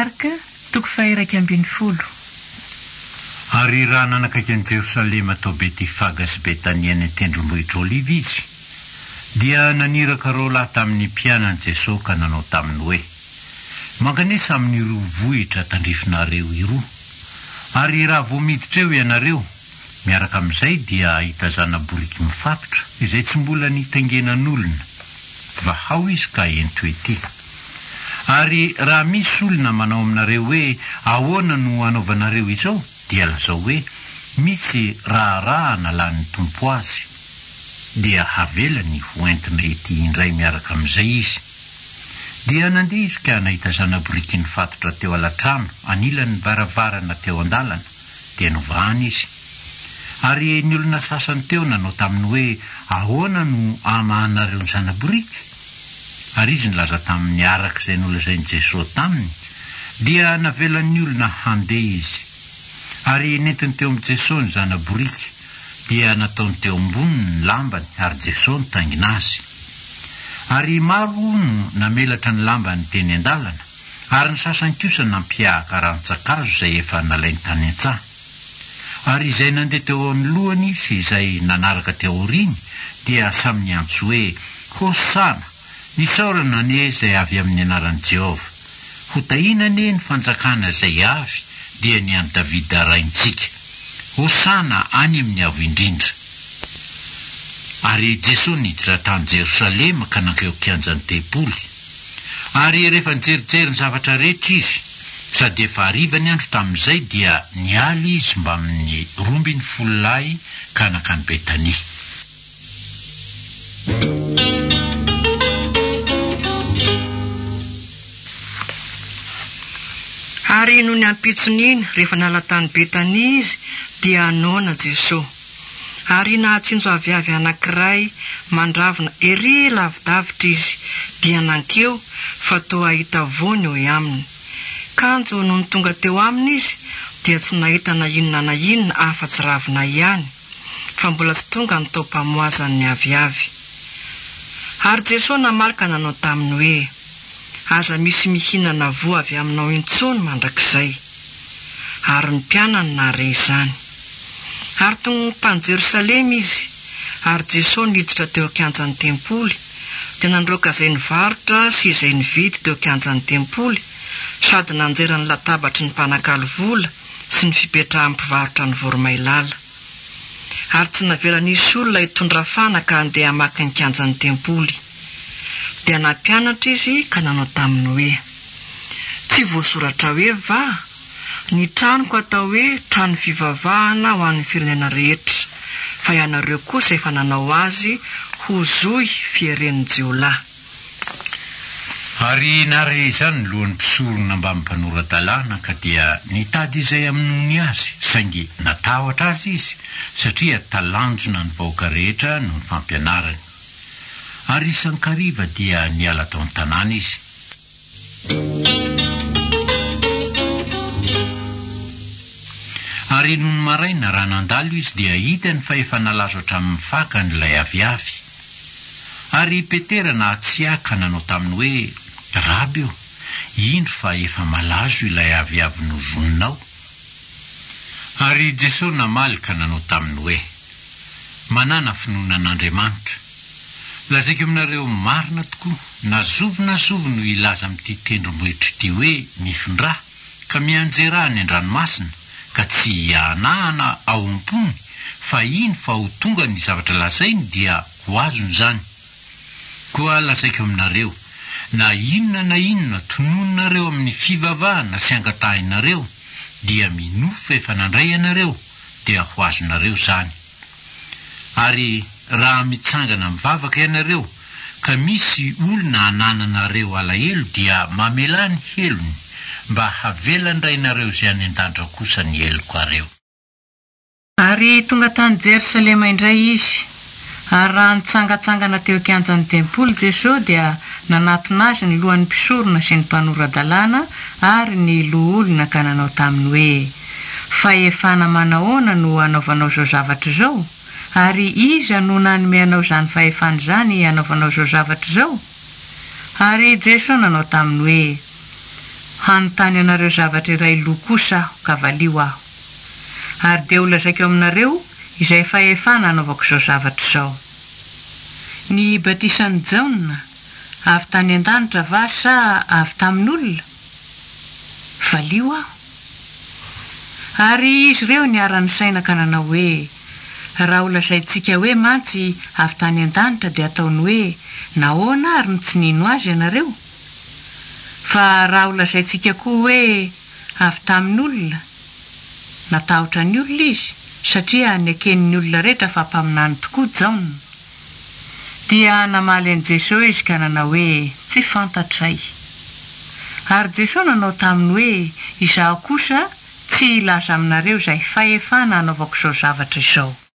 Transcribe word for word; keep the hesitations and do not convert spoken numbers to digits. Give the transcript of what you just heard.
Marka toko fahairaka ambin'ny folo. Ary raha nanakaiky an'i Jerosalema tao Betifaga sy Betania ny tendrombohitra Oliva izy, dia naniraka reo lahy tamin'ny mpianany Jesosy ka nanao taminy hoe, manganesa amin'ireo vohitra tandrifinareo ireo, ary raha vo miditra eo ianareo, miaraka amin'izay dia ahita zana-boriky mifatotra izay tsy mbola nitengenan'olona, vahao izy ka ento ety. Ary raha misy olona manao aminareo hoe ahoana no anaovanareo izao, dia lazao hoe misy raharaha nalan'ny tompo azy, dia havelany ho entina ety indray miaraka amin'izay izy. Dia nandeha izy ka nahita zana-boriky nifatotra teo alatrano anilan'ny varavarana teo andalana, dia novahany izy. Ary ny olona sasany teo nanao taminy hoe ahoana no amahanareo ny zana-boriky. Ary izy nilaza tamin'ny araka izay nolazainy Jesosy taminy, dia navelan'ny olona handeha izy. Ary nentiny teo amin'ny Jesosy ny zana-boriky, dia nataony teo amboniny ny lambany, ary Jesosy nitaingina azy. Ary maro no namelatra ny lambany teny andalana, ary ny sasany kosa nampiahaka rano-tsakazo izay efa nalainy tany an-tsaha. Ary izay nandeha teo anoloany izy izay nanaraka teo aoriny, dia samy niantso hoe hosana, nisaorana anie izay avy amin'ny anaran'i Jehova. Ho tahinane ny fanjakana izay avy, dia ny an'i Davida raintsika. Hosana any amin'ny avo indrindra. Ary Jesosy niditra tany Jerosalema ka nankeo kianjan'ny tempoly. Ary rehefa nijerijery ny zavatra rehetra izy, sady efa hariva ny andro tamin'izay, dia nialy izy mba amin'ny rombiny folo lahy ka nakany Betania. Ary no ny ampitsoniny rehefa nala tany Betania izy, dia anona Jesosy. Ary nahatsinjo aviavy anankiray mandravona ery lavidavitra izy, dia nankeo fa toa ahita voany eo aminy. Kanjo no ny tonga teo aminy izy, dia tsy nahita na inona na inona afa-tsy ravina ihany, fa mbola tsy tonga ny tao mpamoazan'ny aviavy. Ary Jesosy namalaka nanao taminy hoe, aza misy mihinana voa avy aminao intsony mandrakizay. Ary ny mpianany nare izany. Ary tonga tany Jerosalema izy, ary Jesosy niditra teo kianjan'ny tempoly, dia nandroaka izay nivarotra sy izay nividy teo kianjan'ny tempoly, sady nanjera ny latabatry ny mpanakalo vola sy ny fipetrahan'ny mpivarotra ny voromailala. Ary tsy navelan'isy olona hitondra fanaka handeha hamaky ny kianjan'ny tempoly. Dia nampianatra izy ka nanao taminy hoe, tsy voasoratra hoe va, ny tranoko atao hoe trano fivavahana ho an'ny firenena rehetra, fa ianareo kosa efa nanao azy ho zohy fieren'ny jiolahy. Ary nare izany ny lohan'ny mpisorona mba mpanora-dalàna ka dia nitady izay aminony azy, saingy natahotra azy izy, satria talanjona ny vahoaka rehetra no ny fampianarany. Ary isan-kariva dia niala tao an-tanàna izy. Ary nohony maraina raha nandalo izy dia hitany fa efa nalazo hatramin'ny fakany ilay aviavy. Ary Petera nahatsiaka nanao taminy hoe, Raby io, indro fa efa malazo ilay aviavy nozoninao. Ary Jesosy namaly ka nanao taminy hoe, manana finoanan'Andriamanitra. Lazaiko aminareo marina tokoa, nazovo nazovo no ilaza amin'ity tendrombohitra ity hoe mifindra, ka mianjera ny an-dranomasina, ka tsy hianahana ao am-pony, fa iny fa ho tonga ny zavatra lazainy dia ho azony zany. Koa lazaiko aminareo, na inona na inona tononareo amin'ny fivavahana sy angatahinareo, dia minofa efa nandray ianareo, dia ho azonareo zany. Ary raha mitsangana mivavaka ianareo, ka misy olona anananareo alahelo, dia mamela ny helony, mba havelandrainareo izay any an-dandra kosa ny heloko areo. Ary tonga tany Jerosalema indray izy. Ary raha nitsangatsangana teo kianjan'ny tempoly Jesosy, dia nanatona azy ny lohan'ny mpisorona sy ny mpanora-dalàna ary ny loholona ka nanao taminy hoe, fa efa namanahoana no anaovanao zao zavatra zao, ary iza no nanome anao zany fahefana zany anaovanao zao zavatra zao? Ary Jesosy nanao taminy hoe, hanontany anareo zavatra iray loha kosa aho ka valio aho. Ary dia ho lazaiko aminareo izay fahefana anaovako izao zavatra izao. Ny batisan'i Jaona avy tany an-danitra va sa avy tamin'olona? Valio aho. Ary izy ireo niara-ny saina ka nanao hoe raha ho lazaintsika hoe mantsy avy tany an-danitra dia ataony hoe nahoana ary no tsy nino azy ianareo? Fa raha ho lazaintsika koa hoe avy tamin'olona, natahotra ny olona izy satria neken'ny olona rehetra fa mpaminany tokoa Jaona. Dia namaly an'i Jesosy izy ka nanao hoe tsy fantatray. Ary Jesosy nanao taminy hoe izaho kosa tsy hilaza aminareo izay fahefana anaovako izao zavatra izao.